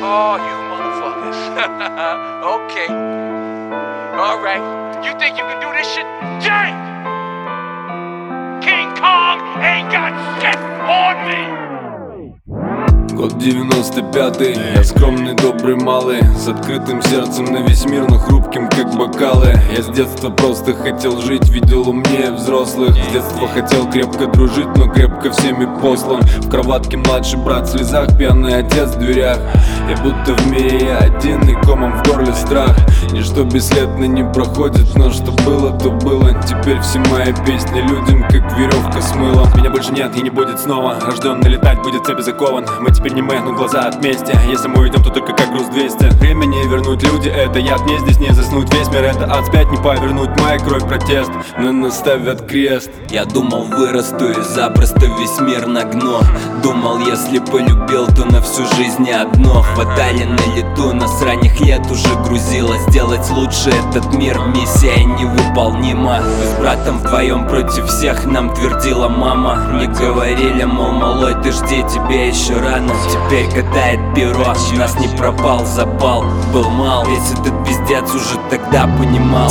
Oh, you motherfuckers. Okay. Alright. You think you can do this shit? Jay! King Kong ain't got shit on me! Год 95-й, я скромный, добрый, малый, с открытым сердцем на весь мир, но хрупким, как бокалы. Я с детства просто хотел жить, видел умнее взрослых. С детства хотел крепко дружить, но крепко всеми послан. В кроватке младший брат в слезах, пьяный отец в дверях. Я будто в мире я один, и комом в горле страх. Ничто бесследно не проходит, но что было, то было. Теперь все мои песни людям, как веревка с мылом. Меня больше нет и не будет снова, рожденный летать будет цепи закован. Мы теперь не мы, но глаза от мести. Если мы уйдем, то только как груз 200. Времени вернуть люди, это яд. Мне здесь не заснуть весь мир, это ад. Спять не повернуть, моя кровь протест. Но наставят крест. Я думал, вырасту и запросто весь мир нагну. Думал, если полюбил, то на всю жизнь не одно. Хватали на лету, нас с ранних лет уже грузило. Сделать лучше этот мир, миссия невыполнима. Мы с братом вдвоем против всех, нам твердила мама. Мне говорили, мол, малой, ты жди, тебе еще рано. Теперь катает перо, нас не пропал запал. Был мал, весь этот пиздец уже тогда понимал.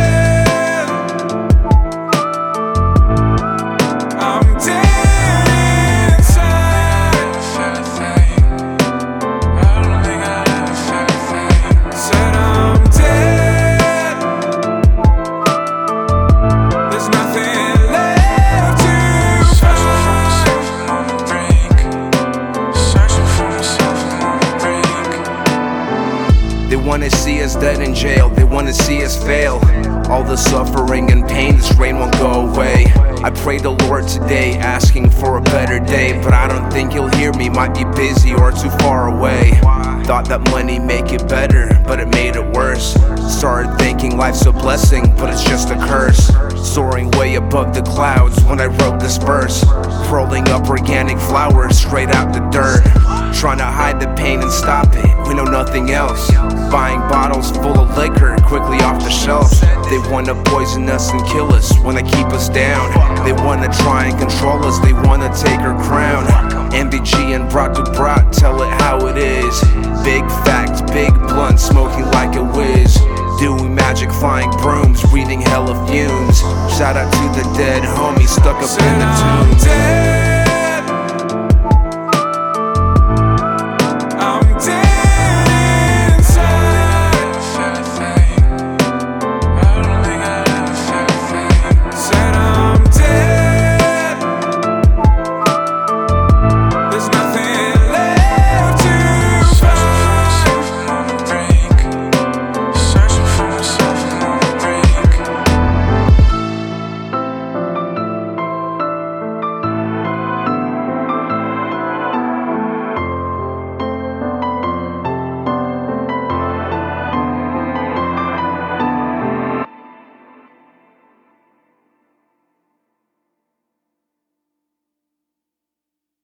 They wanna see us dead in jail, they wanna see us fail. All the suffering and pain, this rain won't go away. I pray the Lord today, asking for a better day. But I don't think he'll hear me, might be busy or too far away. Thought that money make it better, but it made it worse. Started thinking life's a blessing, but it's just a curse. Soaring way above the clouds when I wrote this verse. Rolling up organic flowers straight out the dirt. Trying to hide the pain and stop it, we know nothing else. Buying bottles full of liquor quickly off the shelf. They wanna poison us and kill us when they keep us down. They wanna try and control us, they wanna take our crown. MBG and brat to brat, tell it how it is. Big facts, big blunt, smoking like a whiz. Doing magic, flying brooms, breathing hella fumes. Shout out to the dead homies stuck up in the tombs.